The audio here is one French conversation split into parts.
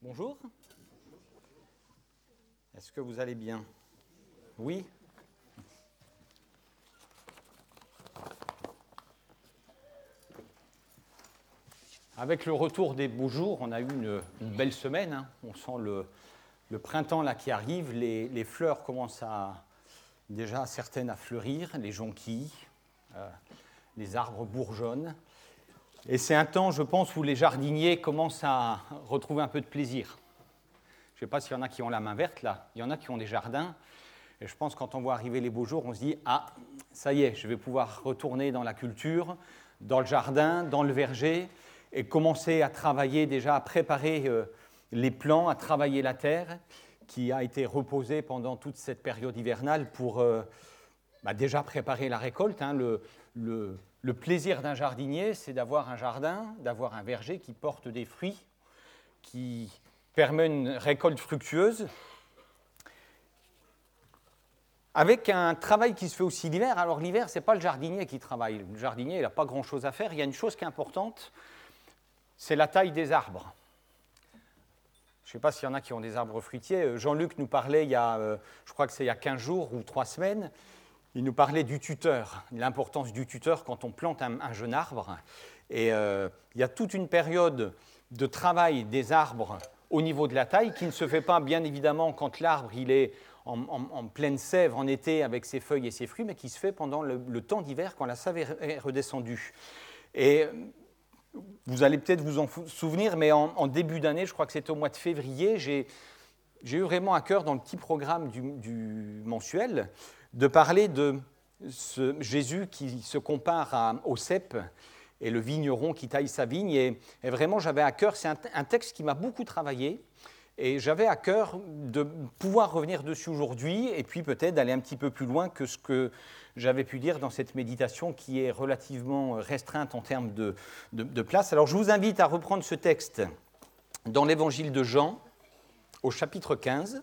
Bonjour. Est-ce que vous allez bien? Oui? Avec le retour des beaux jours, on a eu une belle semaine. Hein. On sent le printemps là qui arrive. Les fleurs commencent déjà certaines à fleurir, les jonquilles, les arbres bourgeonnent. Et c'est un temps, je pense, où les jardiniers commencent à retrouver un peu de plaisir. Je ne sais pas s'il y en a qui ont la main verte, là. Il y en a qui ont des jardins. Et je pense que quand on voit arriver les beaux jours, on se dit « Ah, ça y est, je vais pouvoir retourner dans la culture, dans le jardin, dans le verger, et commencer à travailler déjà, à préparer les plants, à travailler la terre, qui a été reposée pendant toute cette période hivernale pour déjà préparer la récolte. Hein. Le plaisir d'un jardinier, c'est d'avoir un jardin, d'avoir un verger qui porte des fruits, qui permet une récolte fructueuse, avec un travail qui se fait aussi l'hiver. Alors l'hiver, ce n'est pas le jardinier qui travaille. Le jardinier, il n'a pas grand-chose à faire. Il y a une chose qui est importante, c'est la taille des arbres. Je ne sais pas s'il y en a qui ont des arbres fruitiers. Jean-Luc nous parlait, je crois que c'est il y a 15 jours ou 3 semaines, il nous parlait du tuteur, l'importance du tuteur quand on plante un jeune arbre. Et il y a toute une période de travail des arbres au niveau de la taille qui ne se fait pas, bien évidemment, quand l'arbre il est en pleine sève en été avec ses feuilles et ses fruits, mais qui se fait pendant le temps d'hiver quand la sève est redescendue. Et vous allez peut-être vous en souvenir, mais en début d'année, je crois que c'était au mois de février, j'ai eu vraiment à cœur dans le petit programme du mensuel de parler de ce Jésus qui se compare au cep et le vigneron qui taille sa vigne. Et vraiment, j'avais à cœur, c'est un texte qui m'a beaucoup travaillé, et j'avais à cœur de pouvoir revenir dessus aujourd'hui, et puis peut-être d'aller un petit peu plus loin que ce que j'avais pu dire dans cette méditation qui est relativement restreinte en termes de place. Alors je vous invite à reprendre ce texte dans l'évangile de Jean, au chapitre 15.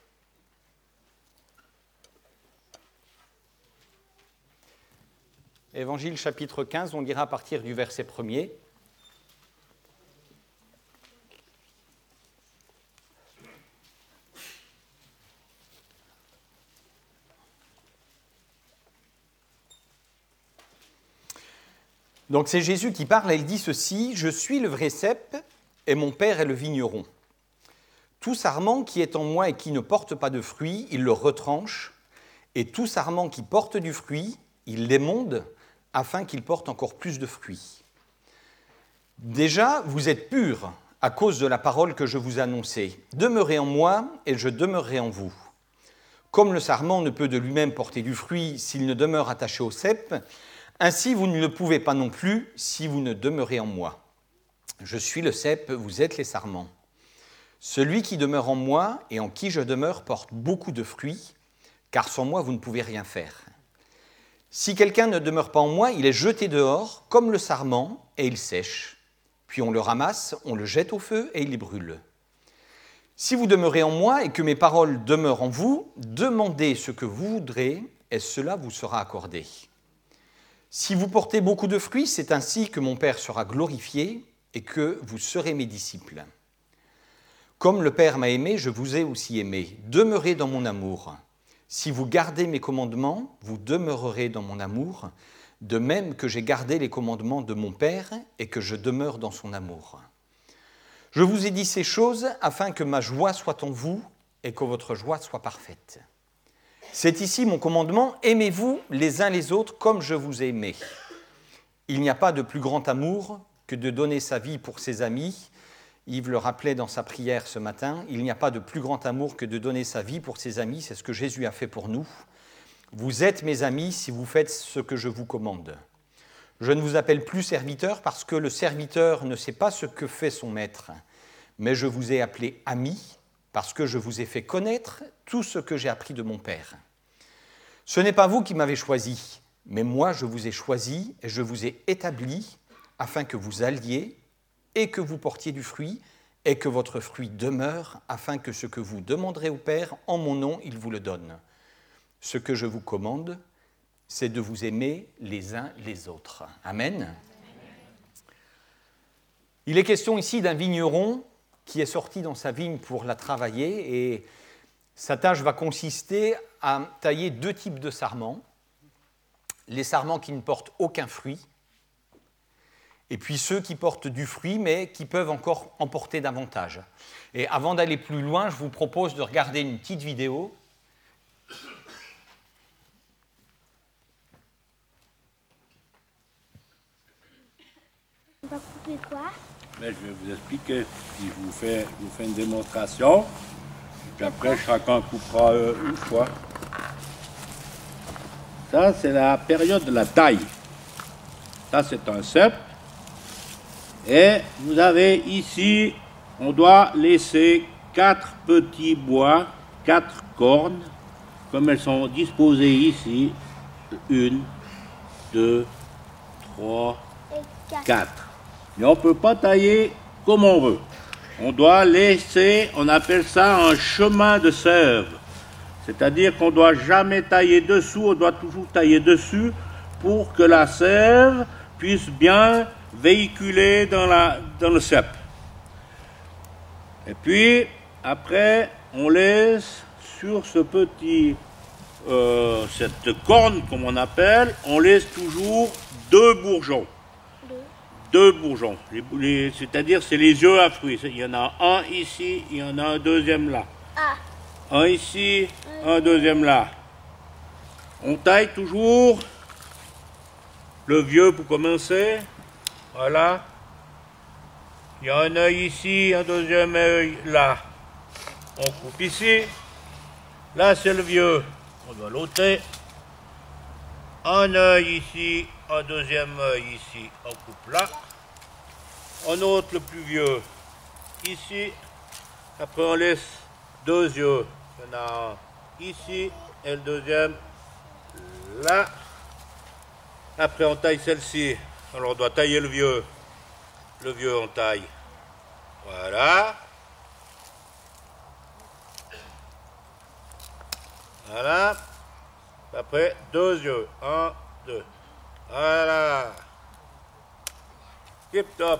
Évangile chapitre 15, on lira à partir du verset 1er. Donc c'est Jésus qui parle et il dit ceci: « Je suis le vrai cep et mon Père est le vigneron. Tout sarment qui est en moi et qui ne porte pas de fruit, il le retranche, et tout sarment qui porte du fruit, il l'émonde, afin qu'il porte encore plus de fruits. Déjà, vous êtes purs à cause de la parole que je vous ai annoncée. Demeurez en moi, et je demeurerai en vous. Comme le sarment ne peut de lui-même porter du fruit s'il ne demeure attaché au cep, ainsi vous ne le pouvez pas non plus si vous ne demeurez en moi. Je suis le cep, vous êtes les sarments. Celui qui demeure en moi et en qui je demeure porte beaucoup de fruits, car sans moi vous ne pouvez rien faire. Si quelqu'un ne demeure pas en moi, il est jeté dehors, comme le sarment, et il sèche. Puis on le ramasse, on le jette au feu, et il brûle. Si vous demeurez en moi et que mes paroles demeurent en vous, demandez ce que vous voudrez, et cela vous sera accordé. Si vous portez beaucoup de fruits, c'est ainsi que mon Père sera glorifié, et que vous serez mes disciples. Comme le Père m'a aimé, je vous ai aussi aimé. Demeurez dans mon amour. Si vous gardez mes commandements, vous demeurerez dans mon amour, de même que j'ai gardé les commandements de mon Père et que je demeure dans son amour. Je vous ai dit ces choses afin que ma joie soit en vous et que votre joie soit parfaite. C'est ici mon commandement, aimez-vous les uns les autres comme je vous ai aimés. Il n'y a pas de plus grand amour que de donner sa vie pour ses amis. Yves le rappelait dans sa prière ce matin, il n'y a pas de plus grand amour que de donner sa vie pour ses amis, c'est ce que Jésus a fait pour nous. Vous êtes mes amis si vous faites ce que je vous commande. Je ne vous appelle plus serviteur parce que le serviteur ne sait pas ce que fait son maître, mais je vous ai appelé ami parce que je vous ai fait connaître tout ce que j'ai appris de mon Père. Ce n'est pas vous qui m'avez choisi, mais moi je vous ai choisi et je vous ai établi afin que vous alliez et que vous portiez du fruit, et que votre fruit demeure, afin que ce que vous demanderez au Père, en mon nom, il vous le donne. Ce que je vous commande, c'est de vous aimer les uns les autres. Amen. Il est question ici d'un vigneron qui est sorti dans sa vigne pour la travailler, et sa tâche va consister à tailler 2 types de sarments. Les sarments qui ne portent aucun fruit, et puis ceux qui portent du fruit, mais qui peuvent encore en porter davantage. Et avant d'aller plus loin, je vous propose de regarder une petite vidéo. On va couper quoi? Mais je vais vous expliquer. Puis je vous fais une démonstration. Et puis après, chacun coupera une fois. Ça, c'est la période de la taille. Ça, c'est un cep. Et vous avez ici, on doit laisser 4 petits bois, 4 cornes, comme elles sont disposées ici. 1, 2, 3, 4. Mais on ne peut pas tailler comme on veut. On doit laisser, on appelle ça un chemin de sève. C'est-à-dire qu'on ne doit jamais tailler dessous, on doit toujours tailler dessus pour que la sève puisse bien véhiculer dans le cep. Et puis, après, on laisse sur ce petit, cette corne, comme on appelle, on laisse toujours 2 bourgeons. 2 bourgeons, c'est-à-dire c'est les yeux à fruits. Il y en a un ici, il y en a un deuxième là. Un ici, un deuxième là. On taille toujours le vieux pour commencer. Voilà. Il y a un œil ici, un deuxième œil là. On coupe ici. Là c'est le vieux. On doit l'ôter. Un œil ici, un deuxième œil ici, on coupe là. On ôte le plus vieux ici. Après on laisse 2 yeux. Il y en a un ici et le deuxième là. Après on taille celle-ci. Alors on doit tailler le vieux. Le vieux on taille. Voilà. Voilà. Après, 2 yeux. 1, 2. Voilà. Tip top.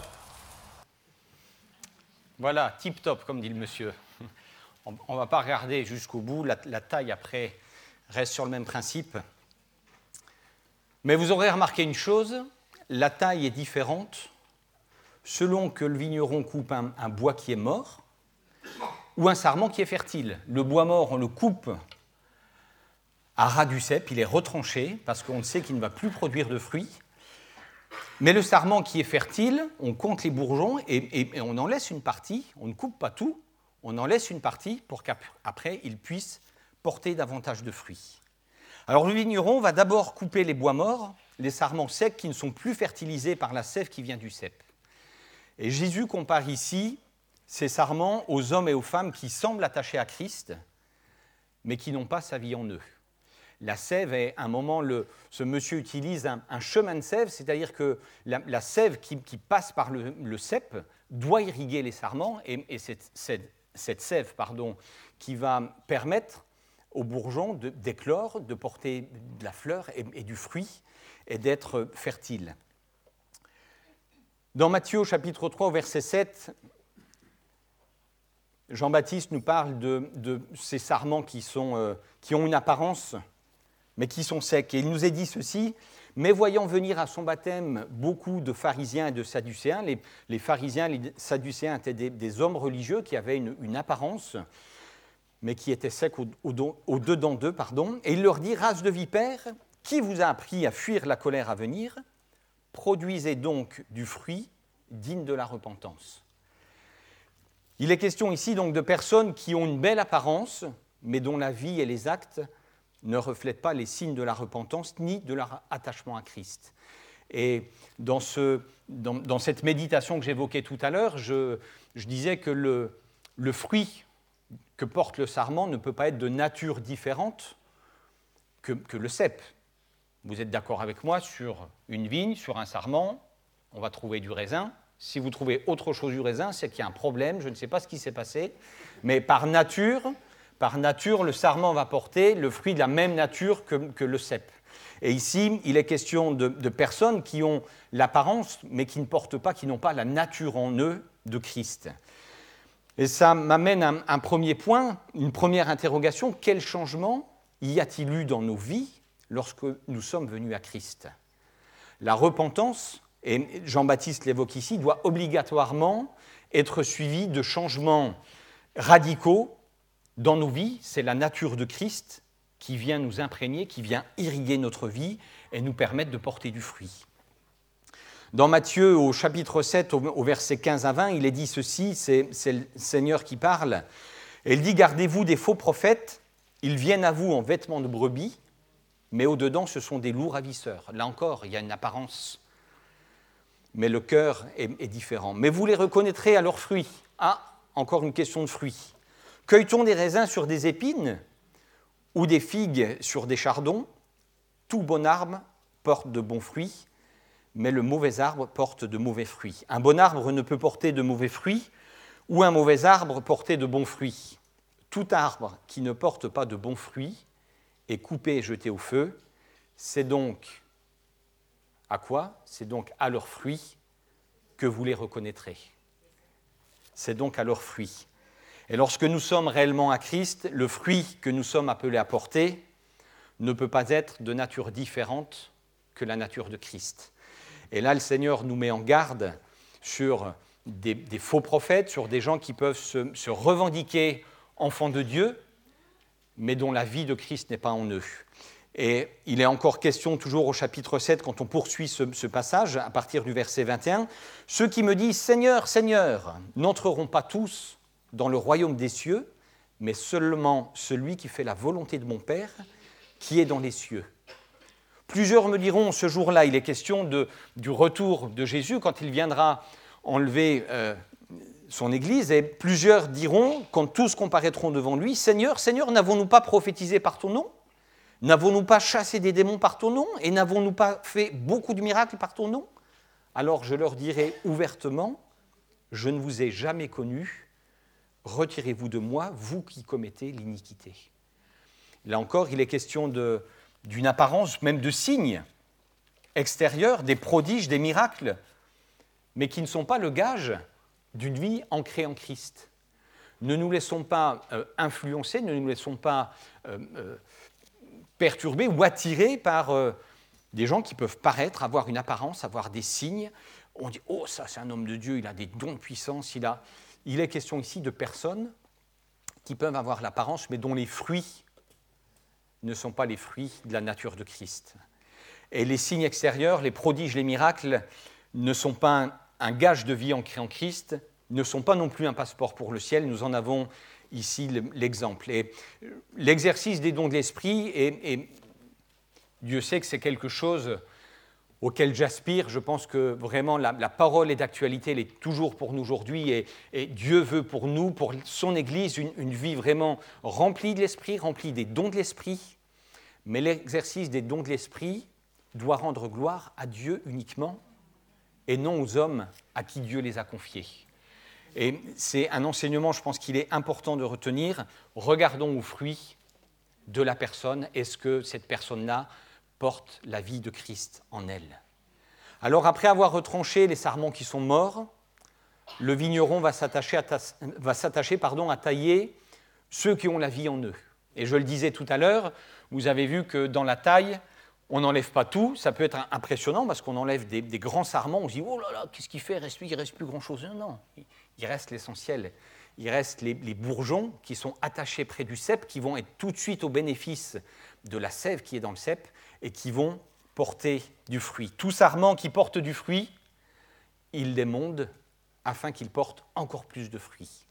Voilà, tip top, comme dit le monsieur. On ne va pas regarder jusqu'au bout. La taille, après, reste sur le même principe. Mais vous aurez remarqué une chose, la taille est différente selon que le vigneron coupe un bois qui est mort ou un sarment qui est fertile. Le bois mort, on le coupe à ras du cep, il est retranché parce qu'on sait qu'il ne va plus produire de fruits. Mais le sarment qui est fertile, on compte les bourgeons et on en laisse une partie, on ne coupe pas tout, on en laisse une partie pour qu'après il puisse porter davantage de fruits. Alors le vigneron va d'abord couper les bois morts, les sarments secs qui ne sont plus fertilisés par la sève qui vient du cep. Et Jésus compare ici ces sarments aux hommes et aux femmes qui semblent attachés à Christ, mais qui n'ont pas sa vie en eux. La sève est un moment, ce monsieur utilise un chemin de sève, c'est-à-dire que la sève qui passe par le cep doit irriguer les sarments, et cette sève qui va permettre aux bourgeons d'éclore, de porter de la fleur et du fruit, et d'être fertiles. Dans Matthieu chapitre 3, verset 7, Jean-Baptiste nous parle de ces sarments qui ont une apparence, mais qui sont secs. Et il nous est dit ceci, mais voyant venir à son baptême beaucoup de pharisiens et de sadducéens, les pharisiens, les sadducéens étaient des hommes religieux qui avaient une apparence, mais qui étaient secs au-dedans d'eux, et il leur dit, race de vipères, qui vous a appris à fuir la colère à venir? Produisez donc du fruit digne de la repentance. Il est question ici donc de personnes qui ont une belle apparence, mais dont la vie et les actes ne reflètent pas les signes de la repentance ni de leur attachement à Christ. Et dans cette méditation que j'évoquais tout à l'heure, je disais que le fruit que porte le sarment ne peut pas être de nature différente que le cep. Vous êtes d'accord avec moi, sur une vigne, sur un sarment, on va trouver du raisin. Si vous trouvez autre chose du raisin, c'est qu'il y a un problème, je ne sais pas ce qui s'est passé, mais par nature, le sarment va porter le fruit de la même nature que le cep. Et ici, il est question de personnes qui ont l'apparence, mais qui ne portent pas, qui n'ont pas la nature en eux de Christ. Et ça m'amène à un premier point, une première interrogation. Quel changement y a-t-il eu dans nos vies lorsque nous sommes venus à Christ ? La repentance, et Jean-Baptiste l'évoque ici, doit obligatoirement être suivie de changements radicaux dans nos vies. C'est la nature de Christ qui vient nous imprégner, qui vient irriguer notre vie et nous permettre de porter du fruit. Dans Matthieu, au chapitre 7, au verset 15 à 20, il est dit ceci, c'est le Seigneur qui parle, et il dit « Gardez-vous des faux prophètes, ils viennent à vous en vêtements de brebis, mais au-dedans, ce sont des loups ravisseurs. » Là encore, il y a une apparence, mais le cœur est différent. « Mais vous les reconnaîtrez à leurs fruits. » Ah, encore une question de fruits. « Cueille-t-on des raisins sur des épines ou des figues sur des chardons? Tout bon arbre porte de bons fruits, mais le mauvais arbre porte de mauvais fruits. Un bon arbre ne peut porter de mauvais fruits, ou un mauvais arbre porter de bons fruits. Tout arbre qui ne porte pas de bons fruits est coupé et jeté au feu. C'est donc à quoi ? C'est donc à leurs fruits que vous les reconnaîtrez. C'est donc à leurs fruits. Et lorsque nous sommes réellement à Christ, le fruit que nous sommes appelés à porter ne peut pas être de nature différente que la nature de Christ. Et là, le Seigneur nous met en garde sur des faux prophètes, sur des gens qui peuvent se revendiquer enfants de Dieu, mais dont la vie de Christ n'est pas en eux. Et il est encore question, toujours au chapitre 7, quand on poursuit ce passage, à partir du verset 21, « Ceux qui me disent « Seigneur, Seigneur » n'entreront pas tous dans le royaume des cieux, mais seulement celui qui fait la volonté de mon Père, qui est dans les cieux. » Plusieurs me diront, ce jour-là, il est question du retour de Jésus, quand il viendra enlever son Église, et plusieurs diront, quand tous comparaîtront devant lui, « Seigneur, Seigneur, n'avons-nous pas prophétisé par ton nom ? N'avons-nous pas chassé des démons par ton nom ? Et n'avons-nous pas fait beaucoup de miracles par ton nom ? Alors je leur dirai ouvertement, je ne vous ai jamais connus, retirez-vous de moi, vous qui commettez l'iniquité. » Là encore, il est question d'une apparence, même de signes extérieurs, des prodiges, des miracles, mais qui ne sont pas le gage d'une vie ancrée en Christ. Ne nous laissons pas influencer, ne nous laissons pas perturbés ou attirés par des gens qui peuvent paraître, avoir une apparence, avoir des signes. On dit « Oh, ça, c'est un homme de Dieu, il a des dons de puissance. » Il est question ici de personnes qui peuvent avoir l'apparence, mais dont les fruits ne sont pas les fruits de la nature de Christ. Et les signes extérieurs, les prodiges, les miracles, ne sont pas un gage de vie ancré en Christ, ne sont pas non plus un passeport pour le ciel. Nous en avons ici l'exemple. Et l'exercice des dons de l'esprit, et Dieu sait que c'est quelque chose auquel j'aspire. Je pense que vraiment la parole est d'actualité, elle est toujours pour nous aujourd'hui, et Dieu veut pour nous, pour son Église, une vie vraiment remplie de l'esprit, remplie des dons de l'esprit. Mais l'exercice des dons de l'esprit doit rendre gloire à Dieu uniquement, et non aux hommes à qui Dieu les a confiés. Et c'est un enseignement, je pense qu'il est important de retenir. Regardons aux fruits de la personne. Est-ce que cette personne-là porte la vie de Christ en elle ? Alors, après avoir retranché les sarments qui sont morts, le vigneron va s'attacher à tailler ceux qui ont la vie en eux. Et je le disais tout à l'heure, vous avez vu que dans la taille, on n'enlève pas tout. Ça peut être impressionnant parce qu'on enlève des grands sarments. On se dit « Oh là là, qu'est-ce qu'il fait ? Il ne reste plus grand-chose. » Non, il reste l'essentiel. Il reste les bourgeons qui sont attachés près du cep, qui vont être tout de suite au bénéfice de la sève qui est dans le cep et qui vont porter du fruit. Tout sarment qui porte du fruit, il l'émonde afin qu'il porte encore plus de fruits.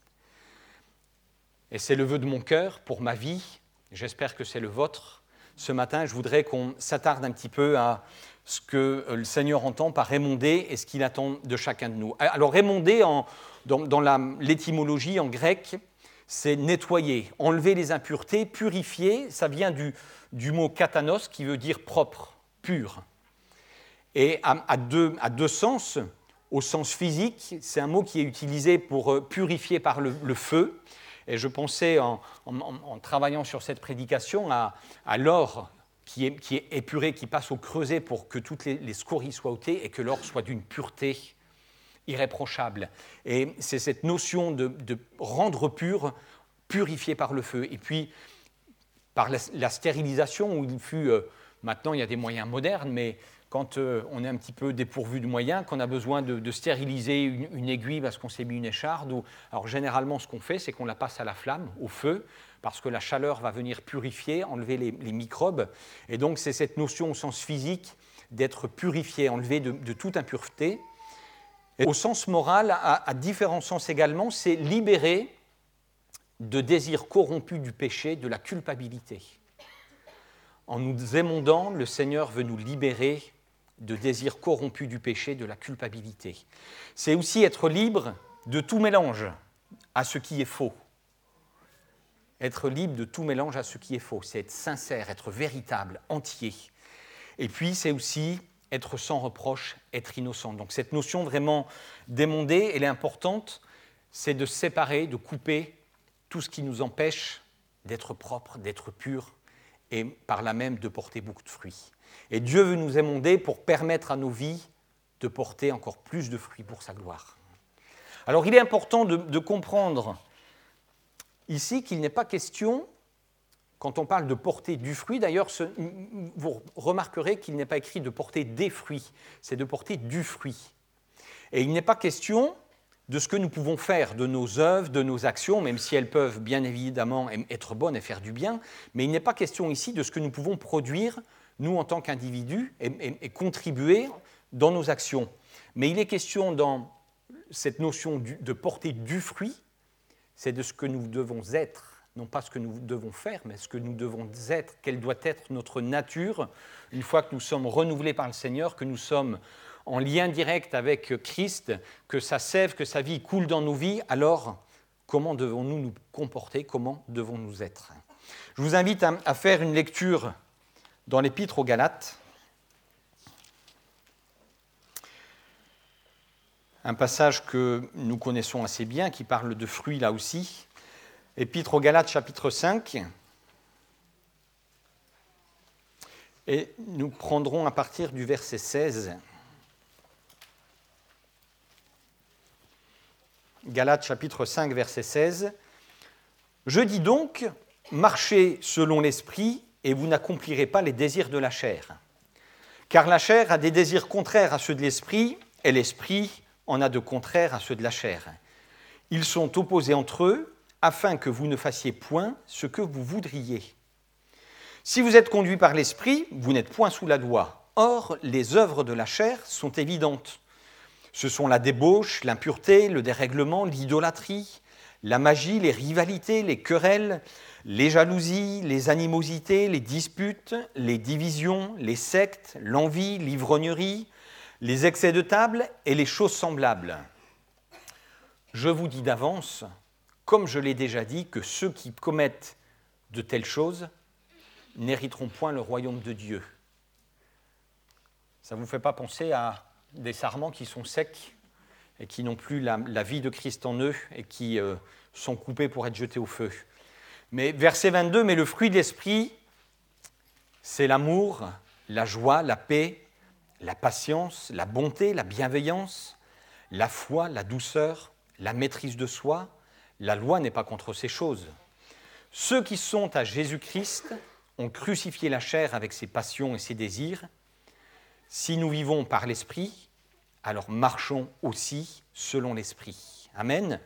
Et c'est le vœu de mon cœur pour ma vie. J'espère que c'est le vôtre. Ce matin, je voudrais qu'on s'attarde un petit peu à ce que le Seigneur entend par émonder et ce qu'il attend de chacun de nous. Alors, émonder, dans l'étymologie en grec, c'est nettoyer, enlever les impuretés, purifier. Ça vient du mot katanos qui veut dire propre, pur. Et à deux sens, au sens physique, c'est un mot qui est utilisé pour purifier par le feu. Et je pensais, en travaillant sur cette prédication, à l'or qui est épuré, qui passe au creuset pour que toutes les scories soient ôtées et que l'or soit d'une pureté irréprochable. Et c'est cette notion de rendre pur, purifié par le feu. Et puis, par la stérilisation, où il fut, maintenant il y a des moyens modernes, mais quand on est un petit peu dépourvu de moyens, qu'on a besoin de stériliser une aiguille parce qu'on s'est mis une écharde, alors généralement ce qu'on fait, c'est qu'on la passe à la flamme, au feu, parce que la chaleur va venir purifier, enlever les microbes. Et donc c'est cette notion au sens physique d'être purifié, enlevé de toute impureté. Et au sens moral, à différents sens également, c'est libéré de désirs corrompus du péché, de la culpabilité. En nous émondant, le Seigneur veut nous libérer de désirs corrompus du péché, de la culpabilité. C'est aussi être libre de tout mélange à ce qui est faux. Être libre de tout mélange à ce qui est faux, c'est être sincère, être véritable, entier. Et puis c'est aussi être sans reproche, être innocent. Donc cette notion vraiment d'émondée, elle est importante, c'est de séparer, de couper tout ce qui nous empêche d'être propre, d'être pur, et par là même de porter beaucoup de fruits. Et Dieu veut nous émonder pour permettre à nos vies de porter encore plus de fruits pour sa gloire. Alors il est important de comprendre ici qu'il n'est pas question, quand on parle de porter du fruit, d'ailleurs vous remarquerez qu'il n'est pas écrit de porter des fruits, c'est de porter du fruit. Et il n'est pas question de ce que nous pouvons faire, de nos œuvres, de nos actions, même si elles peuvent bien évidemment être bonnes et faire du bien, mais il n'est pas question ici de ce que nous pouvons produire, nous en tant qu'individus, et contribuer dans nos actions. Mais il est question dans cette notion de porter du fruit, c'est de ce que nous devons être, non pas ce que nous devons faire, mais ce que nous devons être, quelle doit être notre nature, une fois que nous sommes renouvelés par le Seigneur, que nous sommes en lien direct avec Christ, que sa sève, que sa vie coule dans nos vies, alors comment devons-nous nous comporter, comment devons-nous être? Je vous invite à faire une lecture dans l'Épître aux Galates, un passage que nous connaissons assez bien, qui parle de fruits là aussi. Épître aux Galates, chapitre 5. Et nous prendrons à partir du verset 16. Galates, chapitre 5, verset 16. « Je dis donc, marchez selon l'esprit, et vous n'accomplirez pas les désirs de la chair. Car la chair a des désirs contraires à ceux de l'esprit, et l'esprit en a de contraires à ceux de la chair. Ils sont opposés entre eux, afin que vous ne fassiez point ce que vous voudriez. Si vous êtes conduits par l'esprit, vous n'êtes point sous la loi. Or, les œuvres de la chair sont évidentes. Ce sont la débauche, l'impureté, le dérèglement, l'idolâtrie, la magie, les rivalités, les querelles, les jalousies, les animosités, les disputes, les divisions, les sectes, l'envie, l'ivrognerie, les excès de table et les choses semblables. Je vous dis d'avance, comme je l'ai déjà dit, que ceux qui commettent de telles choses n'hériteront point le royaume de Dieu. » Ça ne vous fait pas penser à des sarments qui sont secs et qui n'ont plus la vie de Christ en eux et qui sont coupés pour être jetés au feu. Mais verset 22, « Mais le fruit de l'esprit, c'est l'amour, la joie, la paix, la patience, la bonté, la bienveillance, la foi, la douceur, la maîtrise de soi. La loi n'est pas contre ces choses. Ceux qui sont à Jésus-Christ ont crucifié la chair avec ses passions et ses désirs. Si nous vivons par l'Esprit, alors marchons aussi selon l'Esprit. » Amen.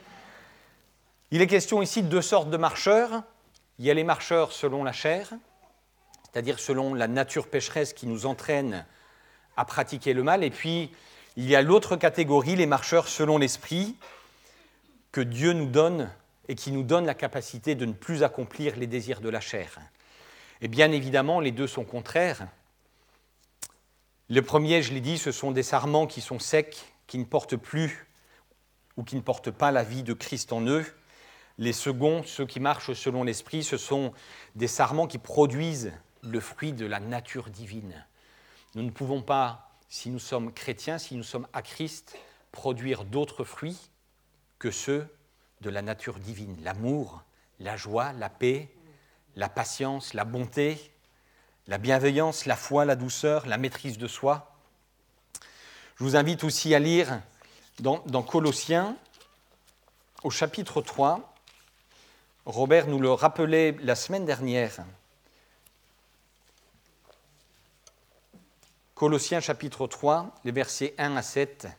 Il est question ici de deux sortes de marcheurs. Il y a les marcheurs selon la chair, c'est-à-dire selon la nature pécheresse qui nous entraîne à pratiquer le mal. Et puis, il y a l'autre catégorie, les marcheurs selon l'Esprit, que Dieu nous donne et qui nous donne la capacité de ne plus accomplir les désirs de la chair. Et bien évidemment, les deux sont contraires. Le premier, je l'ai dit, ce sont des sarments qui sont secs, qui ne portent plus ou qui ne portent pas la vie de Christ en eux. Les seconds, ceux qui marchent selon l'Esprit, ce sont des sarments qui produisent le fruit de la nature divine. Nous ne pouvons pas, si nous sommes chrétiens, si nous sommes à Christ, produire d'autres fruits que ceux de la nature divine. L'amour, la joie, la paix, la patience, la bonté, la bienveillance, la foi, la douceur, la maîtrise de soi. Je vous invite aussi à lire dans Colossiens, au chapitre 3, Robert nous le rappelait la semaine dernière. Colossiens chapitre 3, les versets 1 à 7.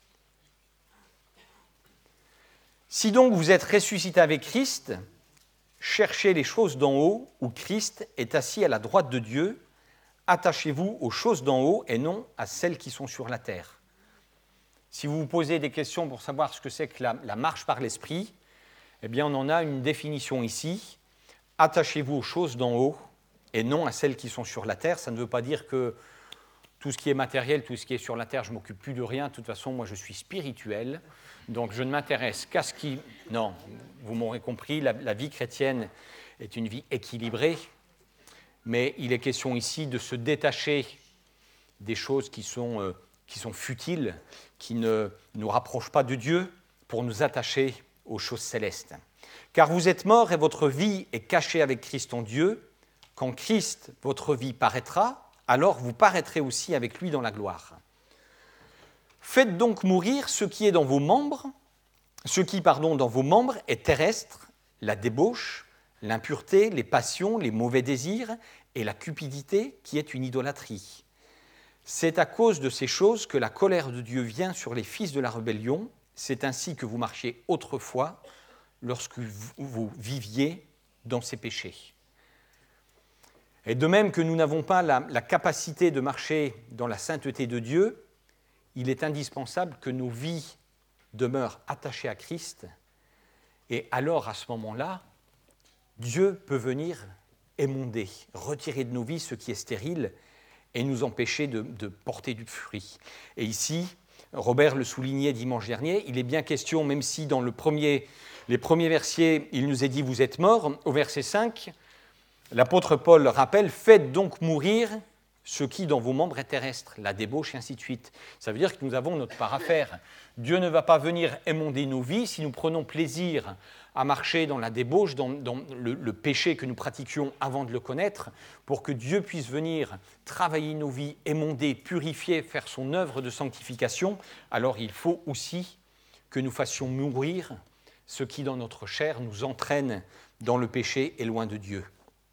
Si donc vous êtes ressuscités avec Christ, cherchez les choses d'en haut, où Christ est assis à la droite de Dieu. Attachez-vous aux choses d'en haut et non à celles qui sont sur la terre. Si vous vous posez des questions pour savoir ce que c'est que la marche par l'esprit, eh bien on en a une définition ici. Attachez-vous aux choses d'en haut et non à celles qui sont sur la terre. Ça ne veut pas dire que tout ce qui est matériel, tout ce qui est sur la terre, je ne m'occupe plus de rien. De toute façon, moi je suis spirituel, donc je ne m'intéresse qu'à ce qui... Non, vous m'aurez compris, la vie chrétienne est une vie équilibrée, mais il est question ici de se détacher des choses qui sont futiles, qui ne nous rapprochent pas de Dieu, pour nous attacher aux choses célestes. Car vous êtes morts et votre vie est cachée avec Christ en Dieu. Quand Christ, votre vie, paraîtra, alors vous paraîtrez aussi avec lui dans la gloire. Faites donc mourir ce qui est dans vos membres, dans vos membres est terrestre, la débauche, l'impureté, les passions, les mauvais désirs et la cupidité qui est une idolâtrie. C'est à cause de ces choses que la colère de Dieu vient sur les fils de la rébellion. C'est ainsi que vous marchiez autrefois lorsque vous viviez dans ces péchés. Et de même que nous n'avons pas la capacité de marcher dans la sainteté de Dieu, il est indispensable que nos vies demeurent attachées à Christ. Et alors, à ce moment-là, Dieu peut venir émonder, retirer de nos vies ce qui est stérile et nous empêcher de porter du fruit. Et ici, Robert le soulignait dimanche dernier, il est bien question, même si dans les premiers versets, il nous est dit « vous êtes morts », au verset 5, l'apôtre Paul rappelle « faites donc mourir ce qui dans vos membres est terrestre, la débauche et ainsi de suite ». Ça veut dire que nous avons notre part à faire. Dieu ne va pas venir émonder nos vies si nous prenons plaisir à marcher dans la débauche, dans le péché que nous pratiquions avant de le connaître, pour que Dieu puisse venir travailler nos vies, émonder, purifier, faire son œuvre de sanctification. Alors il faut aussi que nous fassions mourir ce qui dans notre chair nous entraîne dans le péché et loin de Dieu.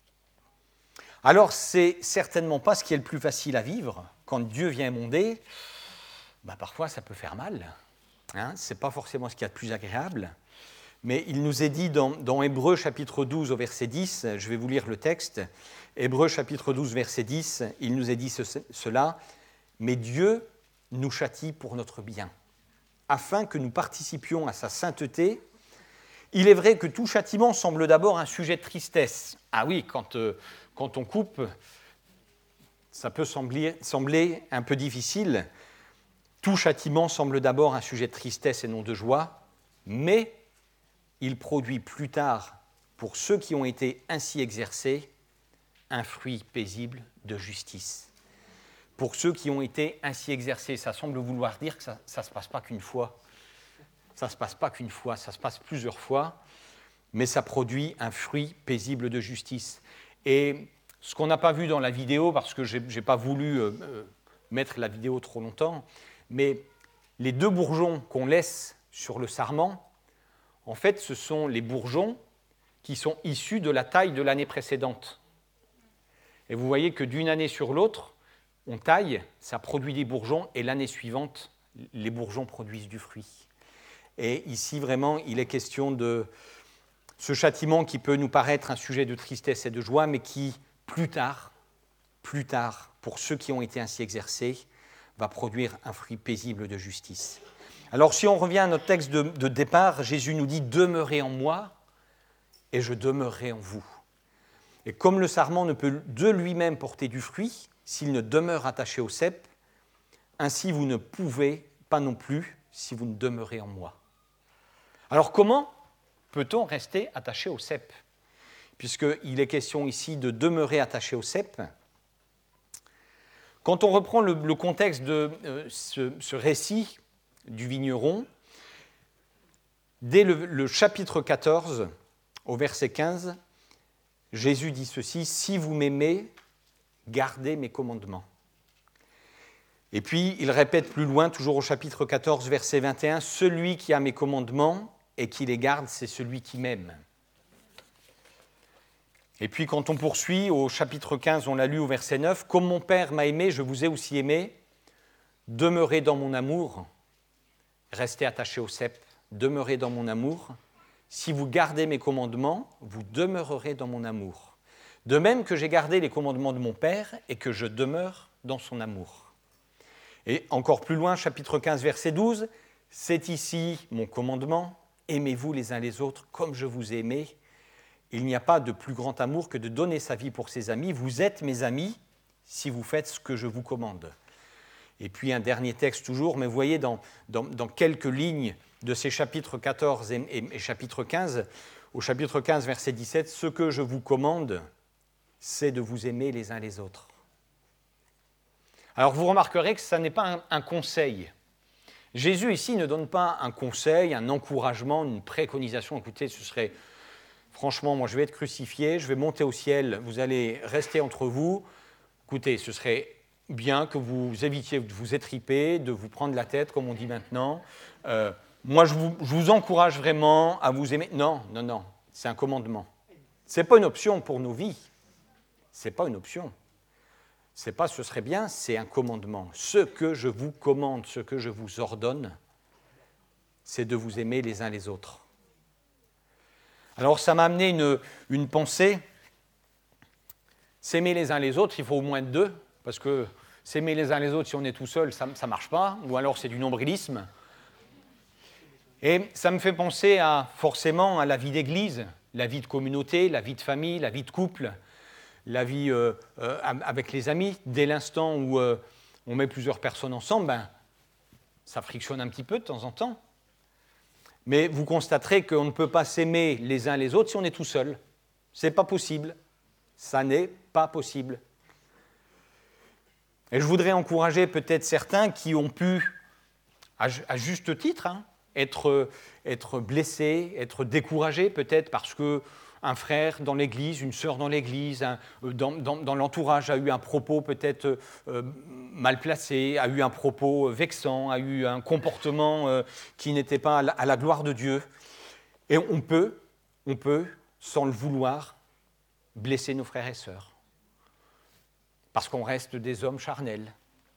Alors, c'est certainement pas ce qui est le plus facile à vivre. Quand Dieu vient émonder, parfois ça peut faire mal. Ce n'est pas forcément ce qu'il y a de plus agréable. Mais il nous est dit dans Hébreux chapitre 12 au verset 10, je vais vous lire le texte, Hébreux chapitre 12 verset 10, il nous est dit cela, « Mais Dieu nous châtie pour notre bien, afin que nous participions à sa sainteté. Il est vrai que tout châtiment semble d'abord un sujet de tristesse. » Ah oui, quand on coupe, ça peut sembler un peu difficile. Tout châtiment semble d'abord un sujet de tristesse et non de joie, mais il produit plus tard, pour ceux qui ont été ainsi exercés, un fruit paisible de justice. Pour ceux qui ont été ainsi exercés, ça semble vouloir dire que ça ne se passe pas qu'une fois. Ça ne se passe pas qu'une fois, ça se passe plusieurs fois, mais ça produit un fruit paisible de justice. Et ce qu'on n'a pas vu dans la vidéo, parce que je n'ai pas voulu mettre la vidéo trop longtemps, mais les 2 bourgeons qu'on laisse sur le sarment, en fait, ce sont les bourgeons qui sont issus de la taille de l'année précédente. Et vous voyez que d'une année sur l'autre, on taille, ça produit des bourgeons, et l'année suivante, les bourgeons produisent du fruit. Et ici, vraiment, il est question de ce châtiment qui peut nous paraître un sujet de tristesse et de joie, mais qui, plus tard, pour ceux qui ont été ainsi exercés, va produire un fruit paisible de justice. Alors, si on revient à notre texte de départ, Jésus nous dit « Demeurez en moi, et je demeurerai en vous ». Et comme le sarment ne peut de lui-même porter du fruit, s'il ne demeure attaché au cep, ainsi vous ne pouvez pas non plus si vous ne demeurez en moi. Alors, comment peut-on rester attaché au cep ? Puisqu'il est question ici de demeurer attaché au cep. Quand on reprend le contexte de ce récit du vigneron, dès le chapitre 14, au verset 15, Jésus dit ceci, « Si vous m'aimez, gardez mes commandements. » Et puis, il répète plus loin, toujours au chapitre 14, verset 21, « Celui qui a mes commandements et qui les garde, c'est celui qui m'aime. » Et puis, quand on poursuit, au chapitre 15, on l'a lu au verset 9, « Comme mon Père m'a aimé, je vous ai aussi aimé. Demeurez dans mon amour. » Restez attachés au cep. Demeurez dans mon amour. Si vous gardez mes commandements, vous demeurerez dans mon amour. De même que j'ai gardé les commandements de mon Père et que je demeure dans son amour. Et encore plus loin, chapitre 15, verset 12, « C'est ici mon commandement, aimez-vous les uns les autres comme je vous ai aimé. Il n'y a pas de plus grand amour que de donner sa vie pour ses amis. Vous êtes mes amis si vous faites ce que je vous commande. » Et puis un dernier texte toujours, mais vous voyez dans quelques lignes de ces chapitres 14 et chapitre 15, au chapitre 15, verset 17, « Ce que je vous commande, c'est de vous aimer les uns les autres. » Alors vous remarquerez que ça n'est pas un conseil. Jésus ici ne donne pas un conseil, un encouragement, une préconisation. Écoutez, ce serait, franchement, moi je vais être crucifié, je vais monter au ciel, vous allez rester entre vous. Écoutez, ce serait bien que vous évitiez de vous étriper, de vous prendre la tête, comme on dit maintenant. Moi, je vous encourage vraiment à vous aimer. Non, c'est un commandement. Ce n'est pas une option pour nos vies. Ce n'est pas une option. C'est pas ce serait bien, c'est un commandement. Ce que je vous commande, ce que je vous ordonne, c'est de vous aimer les uns les autres. Alors, ça m'a amené une pensée. S'aimer les uns les autres, il faut au moins deux, parce que s'aimer les uns les autres, si on est tout seul, ça ne marche pas, ou alors c'est du nombrilisme. Et ça me fait penser forcément à la vie d'église, la vie de communauté, la vie de famille, la vie de couple, la vie avec les amis. Dès l'instant où on met plusieurs personnes ensemble, ça frictionne un petit peu de temps en temps. Mais vous constaterez qu'on ne peut pas s'aimer les uns les autres si on est tout seul. Ce n'est pas possible. Ça n'est pas possible. Et je voudrais encourager peut-être certains qui ont pu, à juste titre, être blessés, être découragés peut-être parce qu'un frère dans l'église, une sœur dans l'église, dans l'entourage a eu un propos peut-être mal placé, a eu un propos vexant, a eu un comportement qui n'était pas à la gloire de Dieu. Et on peut, sans le vouloir, blesser nos frères et sœurs. Parce qu'on reste des hommes charnels.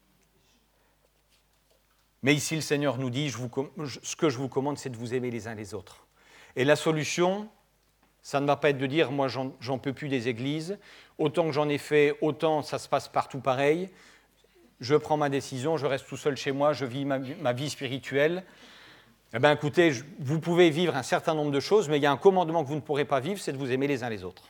Mais ici, le Seigneur nous dit, ce que je vous commande, c'est de vous aimer les uns les autres. Et la solution, ça ne va pas être de dire, moi, j'en peux plus des églises, autant que j'en ai fait, autant ça se passe partout pareil, je prends ma décision, je reste tout seul chez moi, je vis ma vie spirituelle. Eh bien, écoutez, vous pouvez vivre un certain nombre de choses, mais il y a un commandement que vous ne pourrez pas vivre, c'est de vous aimer les uns les autres.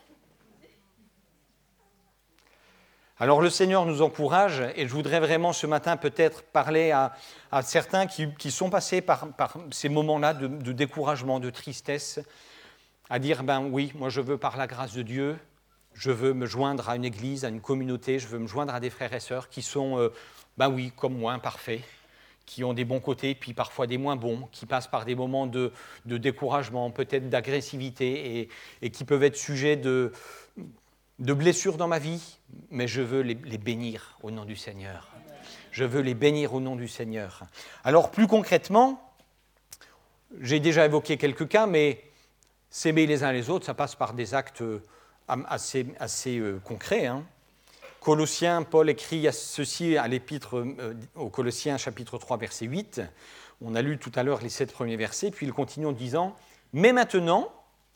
Alors le Seigneur nous encourage, et je voudrais vraiment ce matin peut-être parler à certains qui sont passés par ces moments-là de découragement, de tristesse, à dire, oui, moi je veux par la grâce de Dieu, je veux me joindre à une église, à une communauté, je veux me joindre à des frères et sœurs qui sont, oui, comme moi, imparfaits, qui ont des bons côtés, puis parfois des moins bons, qui passent par des moments de découragement, peut-être d'agressivité, et qui peuvent être sujets de blessures dans ma vie, mais je veux les bénir au nom du Seigneur. Je veux les bénir au nom du Seigneur. Alors, plus concrètement, j'ai déjà évoqué quelques cas, mais s'aimer les uns les autres, ça passe par des actes assez concrets. Colossiens, Paul écrit ceci à l'épître aux Colossiens, chapitre 3, verset 8. On a lu tout à l'heure les 7 premiers versets, puis il continue en disant « Mais maintenant,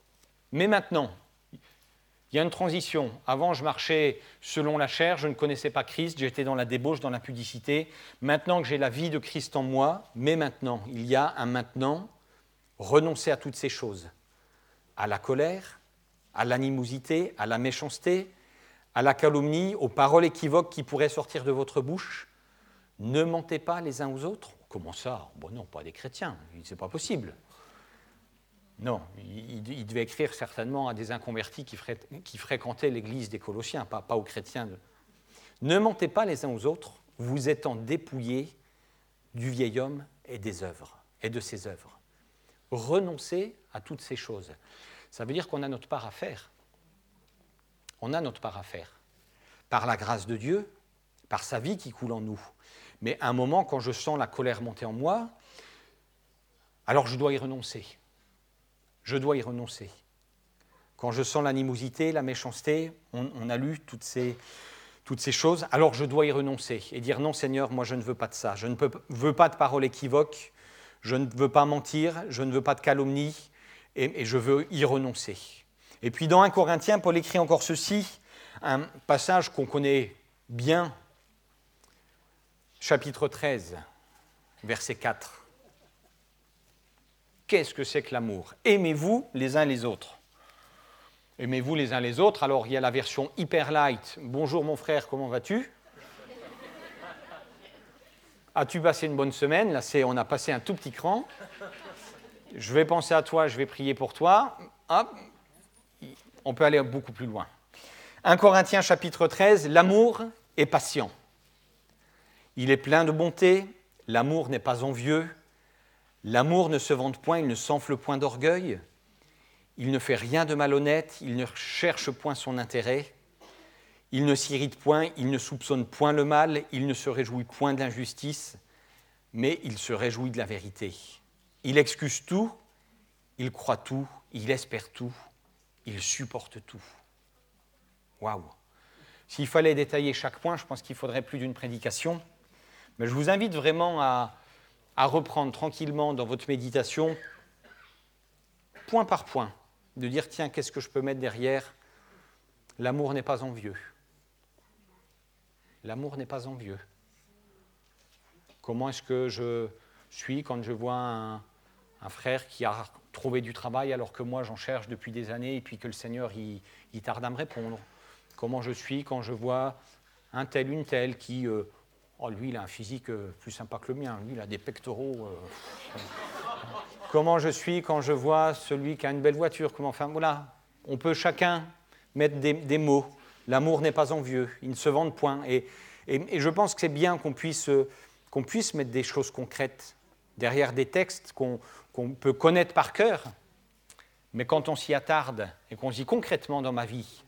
il y a une transition. Avant, je marchais selon la chair, je ne connaissais pas Christ, j'étais dans la débauche, dans l'impudicité. Maintenant que j'ai la vie de Christ en moi, mais maintenant, il y a un maintenant, renoncer à toutes ces choses. À la colère, à l'animosité, à la méchanceté, à la calomnie, aux paroles équivoques qui pourraient sortir de votre bouche. Ne mentez pas les uns aux autres. Comment ça ? Bon non, pas des chrétiens, c'est pas possible. Non, il devait écrire certainement à des inconvertis qui fréquentaient l'église des Colossiens, pas aux chrétiens. Ne mentez pas les uns aux autres, vous étant dépouillés du vieil homme et des œuvres, et de ses œuvres. Renoncez à toutes ces choses. Ça veut dire qu'on a notre part à faire. On a notre part à faire. Par la grâce de Dieu, par sa vie qui coule en nous. Mais à un moment, quand je sens la colère monter en moi, alors je dois y renoncer. Je dois y renoncer. Quand je sens l'animosité, la méchanceté, on a lu toutes ces choses, alors je dois y renoncer et dire non Seigneur, moi je ne veux pas de ça, je ne veux pas de paroles équivoques, je ne veux pas mentir, je ne veux pas de calomnie et je veux y renoncer. Et puis dans 1 Corinthiens, Paul écrit encore ceci, un passage qu'on connaît bien, chapitre 13, verset 4. Qu'est-ce que c'est que l'amour ? Aimez-vous les uns les autres. Aimez-vous les uns les autres. Alors, il y a la version hyper light. Bonjour mon frère, comment vas-tu ? As-tu passé une bonne semaine ? Là, on a passé un tout petit cran. Je vais penser à toi, je vais prier pour toi. Hop, on peut aller beaucoup plus loin. 1 Corinthiens chapitre 13, l'amour est patient. Il est plein de bonté, l'amour n'est pas envieux, l'amour ne se vante point, il ne s'enfle point d'orgueil, il ne fait rien de malhonnête, il ne cherche point son intérêt, il ne s'irrite point, il ne soupçonne point le mal, il ne se réjouit point de l'injustice, mais il se réjouit de la vérité. Il excuse tout, il croit tout, il espère tout, il supporte tout. Waouh! S'il fallait détailler chaque point, je pense qu'il faudrait plus d'une prédication. Mais je vous invite vraiment à reprendre tranquillement dans votre méditation, point par point, de dire, tiens, qu'est-ce que je peux mettre derrière ? L'amour n'est pas envieux. L'amour n'est pas envieux. Comment est-ce que je suis quand je vois un frère qui a trouvé du travail alors que moi j'en cherche depuis des années et puis que le Seigneur il tarde à me répondre ? Comment je suis quand je vois un tel, une telle qui... lui, il a un physique plus sympa que le mien. Lui, il a des pectoraux. Comment je suis quand je vois celui qui a une belle voiture ? Voilà. On peut chacun mettre des mots. L'amour n'est pas envieux. Il ne se vante point. Et je pense que c'est bien qu'on puisse mettre des choses concrètes derrière des textes qu'on peut connaître par cœur. Mais quand on s'y attarde et qu'on se dit concrètement dans ma vie,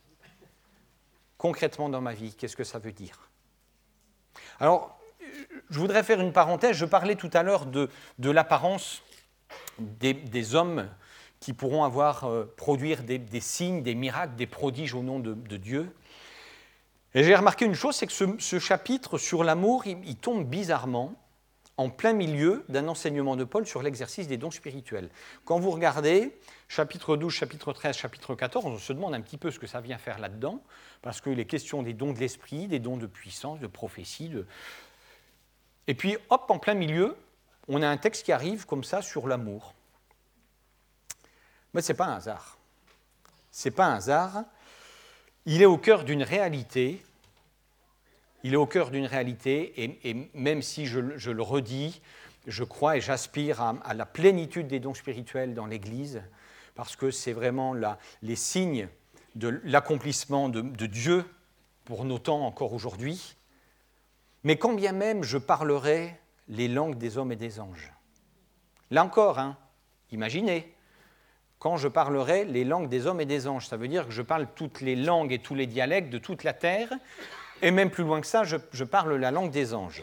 qu'est-ce que ça veut dire ? Alors, je voudrais faire une parenthèse. Je parlais tout à l'heure de l'apparence des hommes qui pourront produire des signes, des miracles, des prodiges au nom de Dieu. Et j'ai remarqué une chose, c'est que ce chapitre sur l'amour, il tombe bizarrement en plein milieu d'un enseignement de Paul sur l'exercice des dons spirituels. Quand vous regardez chapitre 12, chapitre 13, chapitre 14, on se demande un petit peu ce que ça vient faire là-dedans, parce qu'il est question des dons de l'esprit, des dons de puissance, de prophétie. Et puis, hop, en plein milieu, on a un texte qui arrive comme ça sur l'amour. Mais ce n'est pas un hasard. Ce n'est pas un hasard. Il est au cœur d'une réalité. Il est au cœur d'une réalité, et même si je le redis, je crois et j'aspire à la plénitude des dons spirituels dans l'Église, parce que c'est vraiment les signes de l'accomplissement de Dieu pour nos temps encore aujourd'hui. Mais quand bien même je parlerai les langues des hommes et des anges. Là encore, imaginez, quand je parlerai les langues des hommes et des anges, ça veut dire que je parle toutes les langues et tous les dialectes de toute la terre, et même plus loin que ça, je parle la langue des anges.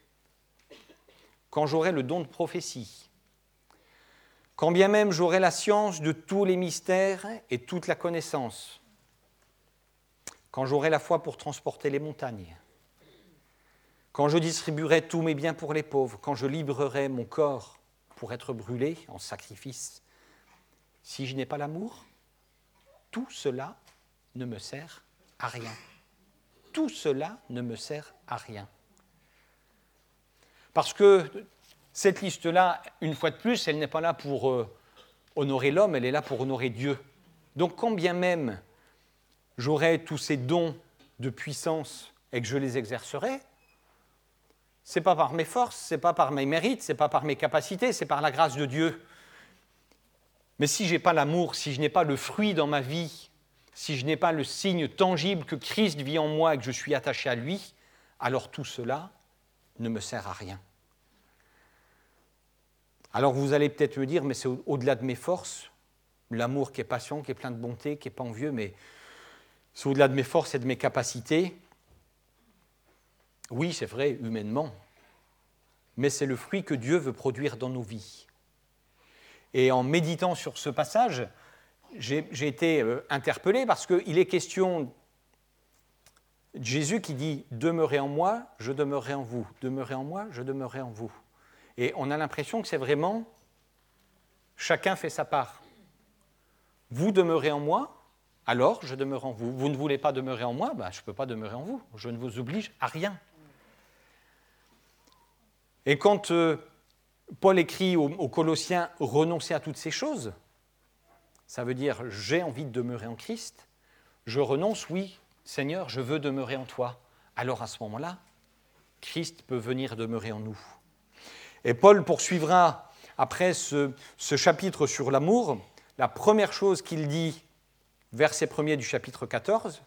Quand j'aurai le don de prophétie, quand bien même j'aurai la science de tous les mystères et toute la connaissance, quand j'aurai la foi pour transporter les montagnes, quand je distribuerai tous mes biens pour les pauvres, quand je libérerai mon corps pour être brûlé en sacrifice, si je n'ai pas l'amour, tout cela ne me sert à rien. Tout cela ne me sert à rien. Parce que cette liste-là, une fois de plus, elle n'est pas là pour honorer l'homme, elle est là pour honorer Dieu. Donc quand bien même j'aurai tous ces dons de puissance et que je les exercerai, ce n'est pas par mes forces, ce n'est pas par mes mérites, ce n'est pas par mes capacités, c'est par la grâce de Dieu. Mais si je n'ai pas l'amour, si je n'ai pas le fruit dans ma vie, si je n'ai pas le signe tangible que Christ vit en moi et que je suis attaché à lui, alors tout cela ne me sert à rien. Alors vous allez peut-être me dire, mais c'est au-delà de mes forces, l'amour qui est patient, qui est plein de bonté, qui n'est pas envieux, mais c'est au-delà de mes forces et de mes capacités. Oui, c'est vrai, humainement, mais c'est le fruit que Dieu veut produire dans nos vies. Et en méditant sur ce passage, j'ai été interpellé parce qu'il est question de Jésus qui dit « Demeurez en moi, je demeurerai en vous. Demeurez en moi, je demeurerai en vous. » Et on a l'impression que c'est vraiment chacun fait sa part. Vous demeurez en moi, alors je demeure en vous. Vous ne voulez pas demeurer en moi, je ne peux pas demeurer en vous. Je ne vous oblige à rien. Et quand Paul écrit aux Colossiens « Renoncez à toutes ces choses », ça veut dire « J'ai envie de demeurer en Christ. Je renonce, oui, Seigneur, je veux demeurer en toi. » Alors à ce moment-là, Christ peut venir demeurer en nous. Et Paul poursuivra après ce chapitre sur l'amour. La première chose qu'il dit, verset 1er du chapitre 14,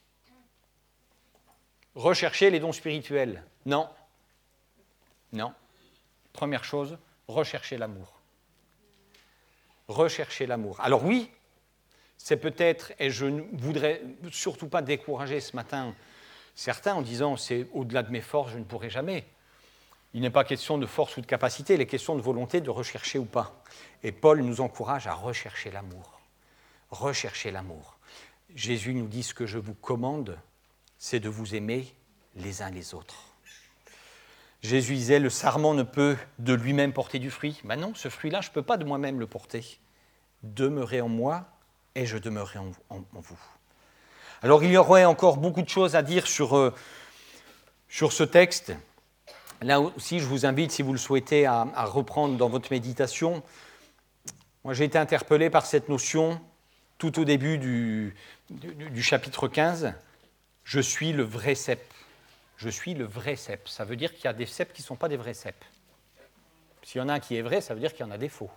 « Recherchez les dons spirituels. » Non. Non. Première chose, recherchez l'amour. Recherchez l'amour. Alors oui, c'est peut-être, et je ne voudrais surtout pas décourager ce matin certains en disant « c'est au-delà de mes forces, je ne pourrai jamais ». Il n'est pas question de force ou de capacité, il est question de volonté de rechercher ou pas. Et Paul nous encourage à rechercher l'amour. Rechercher l'amour. Jésus nous dit ce que je vous commande, c'est de vous aimer les uns les autres. Jésus disait, le sarment ne peut de lui-même porter du fruit. Ben non, ce fruit-là, je ne peux pas de moi-même le porter. Demeurez en moi et je demeurerai en vous. Alors il y aurait encore beaucoup de choses à dire sur ce texte. Là aussi, je vous invite, si vous le souhaitez, à reprendre dans votre méditation. Moi, j'ai été interpellé par cette notion tout au début du chapitre 15. Je suis le vrai cep. Je suis le vrai cep. Ça veut dire qu'il y a des ceps qui ne sont pas des vrais ceps. S'il y en a un qui est vrai, ça veut dire qu'il y en a des faux.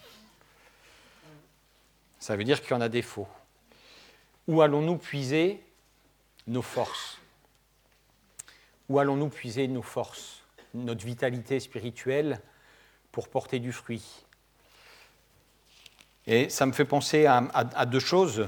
Ça veut dire qu'il y en a des faux. Où allons-nous puiser nos forces ? Où allons-nous puiser nos forces, notre vitalité spirituelle pour porter du fruit ? Et ça me fait penser à deux choses.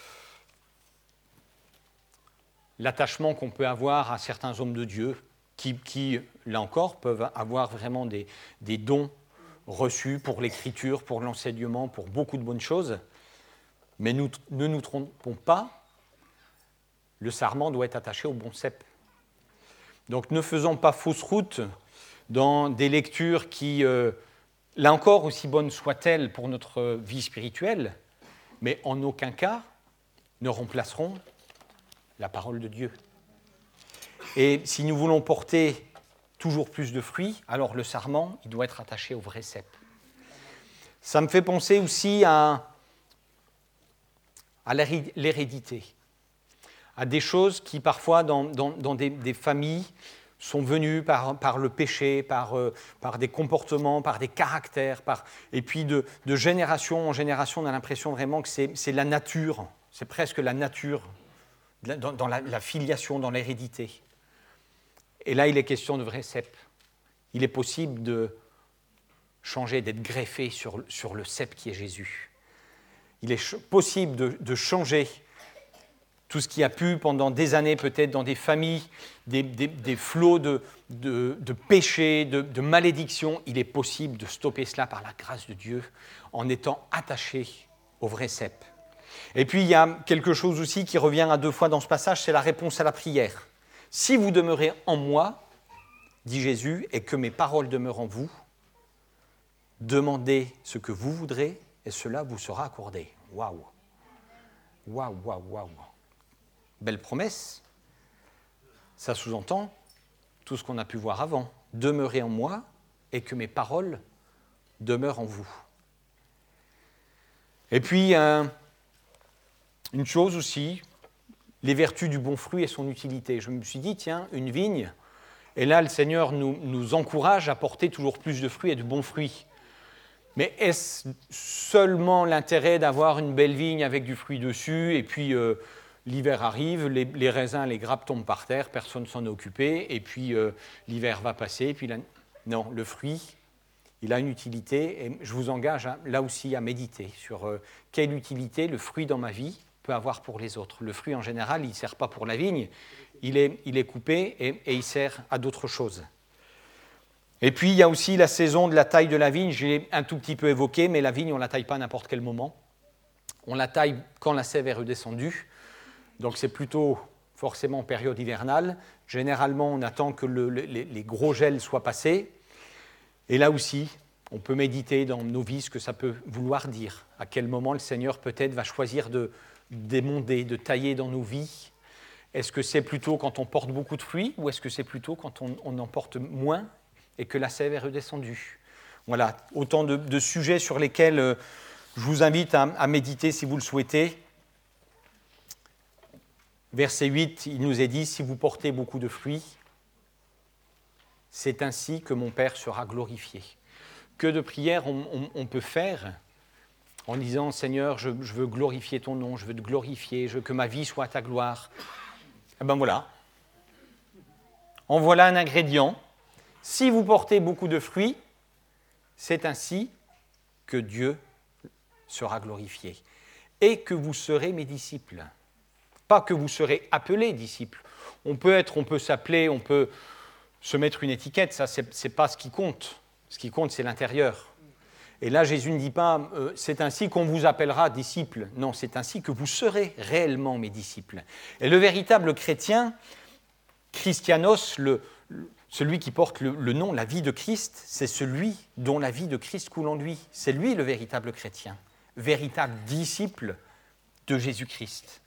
L'attachement qu'on peut avoir à certains hommes de Dieu, qui, là encore, peuvent avoir vraiment des dons reçus pour l'écriture, pour l'enseignement, pour beaucoup de bonnes choses. Mais ne nous trompons pas, le sarment doit être attaché au bon cep. Donc ne faisons pas fausse route dans des lectures qui, là encore, aussi bonnes soient-elles pour notre vie spirituelle, mais en aucun cas ne remplaceront la parole de Dieu. Et si nous voulons porter toujours plus de fruits, alors le sarment, il doit être attaché au vrai cep. Ça me fait penser aussi à l'hérédité, à des choses qui parfois dans des familles sont venues par le péché, par des comportements, par des caractères, et puis de génération en génération, on a l'impression vraiment que c'est la nature, c'est presque la nature, dans la filiation, dans l'hérédité. Et là, il est question de vrai cep. Il est possible de changer, d'être greffé sur le cep qui est Jésus. Il est possible de changer tout ce qui a pu, pendant des années peut-être, dans des familles, des flots de péché, de malédiction. Il est possible de stopper cela par la grâce de Dieu en étant attaché au vrai cep. Et puis, il y a quelque chose aussi qui revient à deux fois dans ce passage, c'est la réponse à la prière. « Si vous demeurez en moi, dit Jésus, et que mes paroles demeurent en vous, demandez ce que vous voudrez, et cela vous sera accordé. » Waouh! Waouh, waouh, waouh! Belle promesse. Ça sous-entend tout ce qu'on a pu voir avant. « Demeurez en moi, et que mes paroles demeurent en vous. » Et puis, une chose aussi, les vertus du bon fruit et son utilité. Je me suis dit, tiens, une vigne, et là, le Seigneur nous encourage à porter toujours plus de fruits et de bons fruits. Mais est-ce seulement l'intérêt d'avoir une belle vigne avec du fruit dessus, et puis l'hiver arrive, les raisins, les grappes tombent par terre, personne ne s'en est occupé, et puis l'hiver va passer, et puis non, le fruit, il a une utilité, et je vous engage là aussi à méditer sur quelle utilité le fruit dans ma vie peut avoir pour les autres. Le fruit, en général, il ne sert pas pour la vigne, il est coupé et il sert à d'autres choses. Et puis, il y a aussi la saison de la taille de la vigne. Je l'ai un tout petit peu évoqué, mais la vigne, on ne la taille pas à n'importe quel moment. On la taille quand la sève est redescendue. Donc, c'est plutôt forcément en période hivernale. Généralement, on attend que les gros gels soient passés. Et là aussi, on peut méditer dans nos vies ce que ça peut vouloir dire. À quel moment le Seigneur peut-être va choisir de d'émonder, de tailler dans nos vies. Est-ce que c'est plutôt quand on porte beaucoup de fruits ou est-ce que c'est plutôt quand on en porte moins et que la sève est redescendue? Voilà, autant de sujets sur lesquels je vous invite à méditer si vous le souhaitez. Verset 8, il nous est dit, si vous portez beaucoup de fruits, c'est ainsi que mon Père sera glorifié. Que de prières on peut faire en disant, Seigneur, je veux glorifier ton nom, je veux te glorifier, je veux que ma vie soit à ta gloire. Eh bien voilà. En voilà un ingrédient. Si vous portez beaucoup de fruits, c'est ainsi que Dieu sera glorifié et que vous serez mes disciples. Pas que vous serez appelés disciples. On peut s'appeler, on peut se mettre une étiquette, ça c'est pas ce qui compte. Ce qui compte, c'est l'intérieur. Et là, Jésus ne dit pas « c'est ainsi qu'on vous appellera disciples ». Non, c'est ainsi que vous serez réellement mes disciples. Et le véritable chrétien, Christianos, celui qui porte le nom, la vie de Christ, c'est celui dont la vie de Christ coule en lui. C'est lui le véritable chrétien, véritable disciple de Jésus-Christ.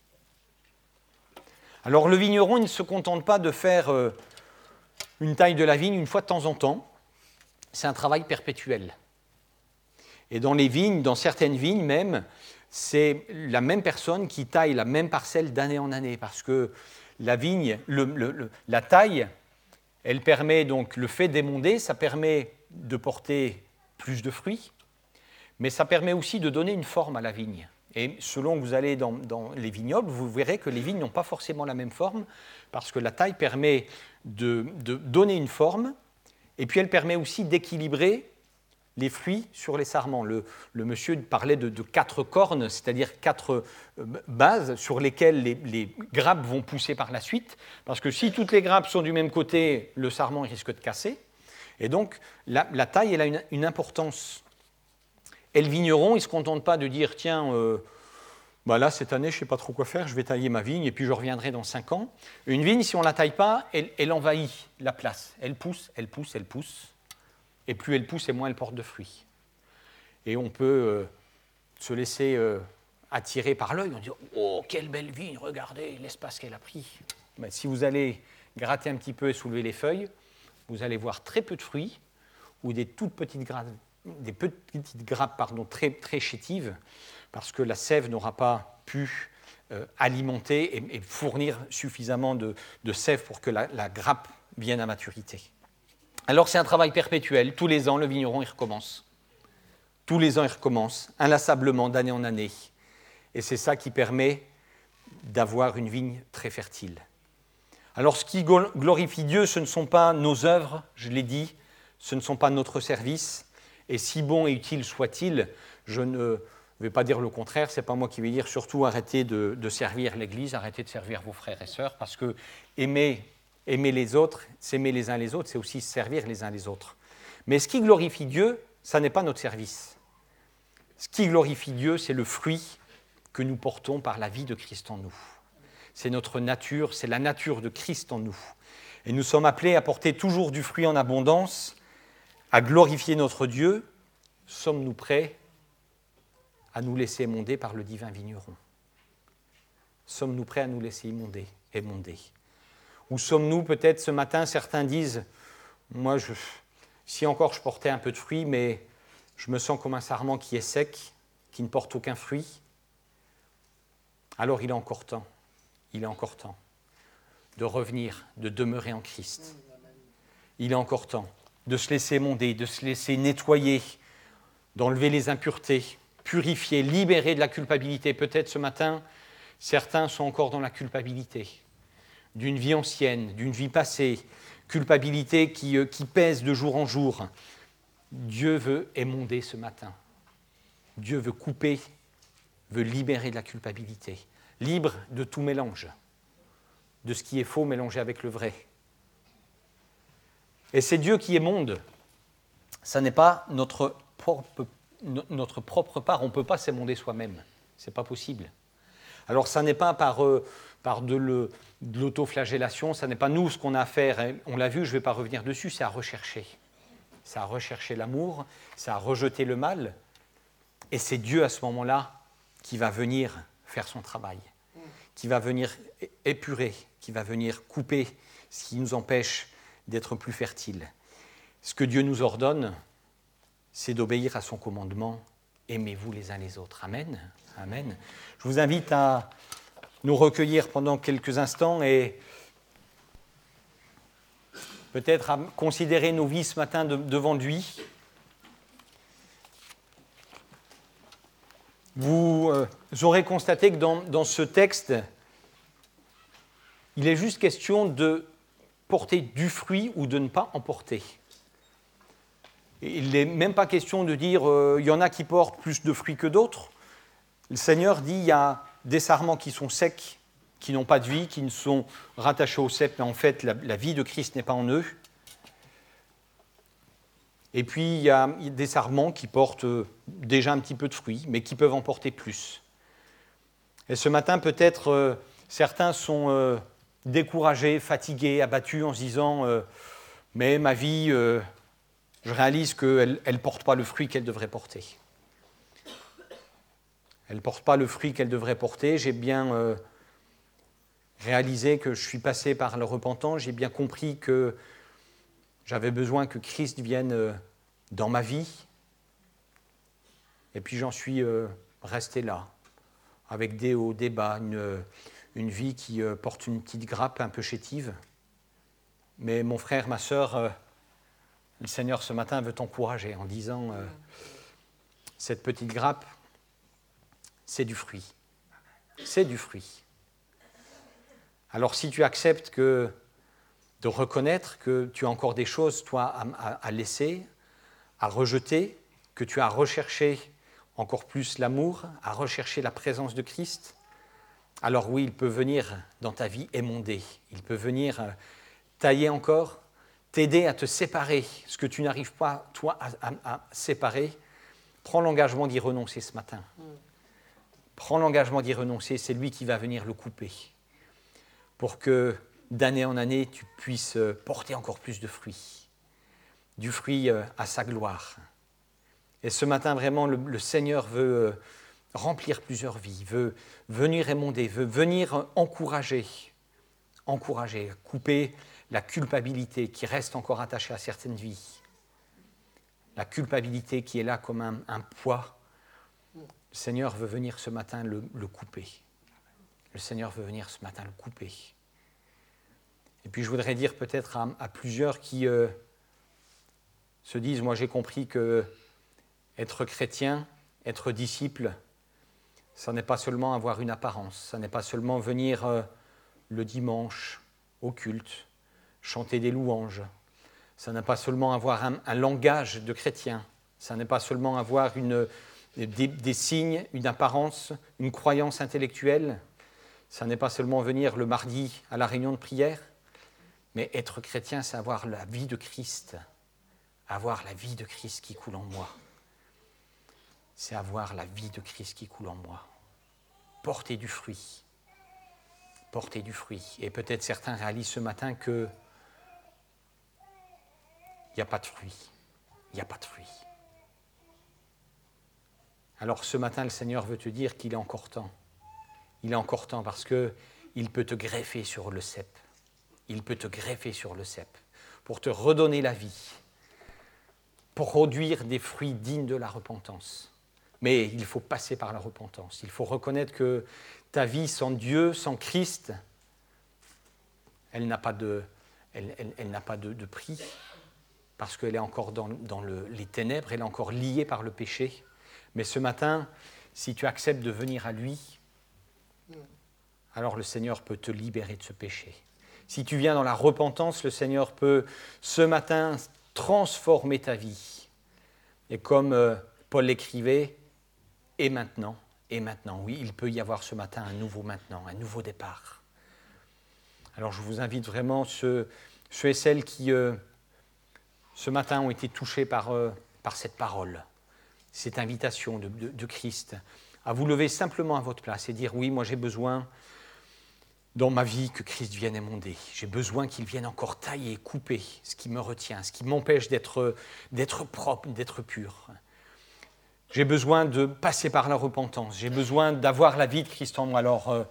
Alors le vigneron, il ne se contente pas de faire une taille de la vigne une fois de temps en temps. C'est un travail perpétuel. Et dans les vignes, dans certaines vignes même, c'est la même personne qui taille la même parcelle d'année en année, parce que la vigne, la taille, elle permet donc, le fait d'émonder, ça permet de porter plus de fruits, mais ça permet aussi de donner une forme à la vigne. Et selon que vous allez dans les vignobles, vous verrez que les vignes n'ont pas forcément la même forme, parce que la taille permet de donner une forme, et puis elle permet aussi d'équilibrer les fruits sur les sarments. Le monsieur parlait de 4 cornes, c'est-à-dire 4 bases sur lesquelles les grappes vont pousser par la suite, parce que si toutes les grappes sont du même côté, le sarment risque de casser. Et donc, la taille, elle a une importance. Et le vigneron, il ne se contente pas de dire, tiens, là, cette année, je ne sais pas trop quoi faire, je vais tailler ma vigne, et puis je reviendrai dans 5 ans. Une vigne, si on ne la taille pas, elle envahit la place. Elle pousse, elle pousse, elle pousse. Et plus elle pousse, et moins elle porte de fruits. Et on peut se laisser attirer par l'œil, on dit « Oh, quelle belle vigne, regardez l'espace qu'elle a pris ». Ben, si vous allez gratter un petit peu et soulever les feuilles, vous allez voir très peu de fruits, ou des toutes petites grappes, très, très chétives, parce que la sève n'aura pas pu alimenter et fournir suffisamment de sève pour que la grappe vienne à maturité. Alors c'est un travail perpétuel. Tous les ans, le vigneron, il recommence. Tous les ans, il recommence, inlassablement, d'année en année. Et c'est ça qui permet d'avoir une vigne très fertile. Alors ce qui glorifie Dieu, ce ne sont pas nos œuvres, je l'ai dit, ce ne sont pas notre service. Et si bon et utile soit-il, je ne vais pas dire le contraire, ce n'est pas moi qui vais dire surtout arrêtez de servir l'Église, arrêtez de servir vos frères et sœurs, parce que aimer les autres, s'aimer les uns les autres, c'est aussi servir les uns les autres. Mais ce qui glorifie Dieu, ça n'est pas notre service. Ce qui glorifie Dieu, c'est le fruit que nous portons par la vie de Christ en nous. C'est notre nature, c'est la nature de Christ en nous. Et nous sommes appelés à porter toujours du fruit en abondance, à glorifier notre Dieu. Sommes-nous prêts à nous laisser émonder par le divin vigneron? Sommes-nous prêts à nous laisser émonder? Ou sommes-nous, peut-être ce matin, certains disent, moi, si encore je portais un peu de fruit, mais je me sens comme un sarment qui est sec, qui ne porte aucun fruit. Alors il est encore temps de revenir, de demeurer en Christ. Il est encore temps de se laisser émonder, de se laisser nettoyer, d'enlever les impuretés, purifier, libérer de la culpabilité. Peut-être ce matin, certains sont encore dans la culpabilité d'une vie ancienne, d'une vie passée, culpabilité qui pèse de jour en jour. Dieu veut émonder ce matin. Dieu veut couper, veut libérer de la culpabilité, libre de tout mélange, de ce qui est faux mélangé avec le vrai. Et c'est Dieu qui émonde ça n'est pas notre propre part, on ne peut pas s'émonder soi-même, ce n'est pas possible. Alors ça n'est pas par de l'autoflagellation, ça n'est pas nous ce qu'on a à faire, hein. On l'a vu, je ne vais pas revenir dessus, c'est à rechercher. C'est à rechercher l'amour, c'est à rejeter le mal, et c'est Dieu à ce moment-là qui va venir faire son travail, qui va venir épurer, qui va venir couper ce qui nous empêche d'être plus fertiles. Ce que Dieu nous ordonne, c'est d'obéir à son commandement, aimez-vous les uns les autres. Amen. Amen. Je vous invite à nous recueillir pendant quelques instants et peut-être à considérer nos vies ce matin devant lui. Vous aurez constaté que dans ce texte, il est juste question de porter du fruit ou de ne pas en porter. Il n'est même pas question de dire il y en a qui portent plus de fruits que d'autres. Le Seigneur dit il y a des sarments qui sont secs, qui n'ont pas de vie, qui ne sont rattachés au cep, mais en fait la vie de Christ n'est pas en eux. Et puis il y a des sarments qui portent déjà un petit peu de fruits, mais qui peuvent en porter plus. Et ce matin, peut-être certains sont découragés, fatigués, abattus en se disant mais ma vie, je réalise qu'elle ne porte pas le fruit qu'elle devrait porter. Elle ne porte pas le fruit qu'elle devrait porter. J'ai bien réalisé que je suis passé par le repentant. J'ai bien compris que j'avais besoin que Christ vienne dans ma vie. Et puis j'en suis resté là, avec des hauts, des bas, une vie qui porte une petite grappe un peu chétive. Mais mon frère, ma sœur, le Seigneur ce matin veut t'encourager en disant cette petite grappe, c'est du fruit. C'est du fruit. Alors si tu acceptes de reconnaître que tu as encore des choses, toi, à laisser, à rejeter, que tu as recherché encore plus l'amour, à rechercher la présence de Christ, alors oui, il peut venir dans ta vie émonder. Il peut venir tailler encore, t'aider à te séparer, ce que tu n'arrives pas, toi, à séparer. Prends l'engagement d'y renoncer ce matin. Prends l'engagement d'y renoncer, c'est lui qui va venir le couper. Pour que d'année en année, tu puisses porter encore plus de fruits. Du fruit à sa gloire. Et ce matin, vraiment, le Seigneur veut remplir plusieurs vies, veut venir émonder, veut venir encourager, couper la culpabilité qui reste encore attachée à certaines vies. La culpabilité qui est là comme un poids. Le Seigneur veut venir ce matin le couper. Le Seigneur veut venir ce matin le couper. Et puis je voudrais dire peut-être à plusieurs qui se disent, moi j'ai compris que être chrétien, être disciple, ça n'est pas seulement avoir une apparence, ça n'est pas seulement venir le dimanche au culte, chanter des louanges, ça n'est pas seulement avoir un langage de chrétien, ça n'est pas seulement avoir des signes, une apparence, une croyance intellectuelle, ça n'est pas seulement venir le mardi à la réunion de prière, mais être chrétien, c'est avoir la vie de Christ, avoir la vie de Christ qui coule en moi. C'est avoir la vie de Christ qui coule en moi. Porter du fruit. Porter du fruit. Et peut-être certains réalisent ce matin que il n'y a pas de fruit. Il n'y a pas de fruit. Alors ce matin, le Seigneur veut te dire qu'il est encore temps. Il est encore temps parce qu'il peut te greffer sur le cep. Il peut te greffer sur le cep pour te redonner la vie, pour produire des fruits dignes de la repentance. Mais il faut passer par la repentance. Il faut reconnaître que ta vie sans Dieu, sans Christ, elle n'a pas de prix, parce qu'elle est encore dans les ténèbres, elle est encore liée par le péché. Mais ce matin, si tu acceptes de venir à lui, alors le Seigneur peut te libérer de ce péché. Si tu viens dans la repentance, le Seigneur peut ce matin transformer ta vie. Et comme Paul l'écrivait, et maintenant, oui, il peut y avoir ce matin un nouveau maintenant, un nouveau départ. Alors je vous invite vraiment, ceux et celles qui ce matin ont été touchés par cette parole, cette invitation de Christ, à vous lever simplement à votre place et dire, oui, moi j'ai besoin dans ma vie que Christ vienne émonder. J'ai besoin qu'il vienne encore tailler, couper ce qui me retient, ce qui m'empêche d'être propre, d'être pur. J'ai besoin de passer par la repentance. J'ai besoin d'avoir la vie de Christ en moi. Alors,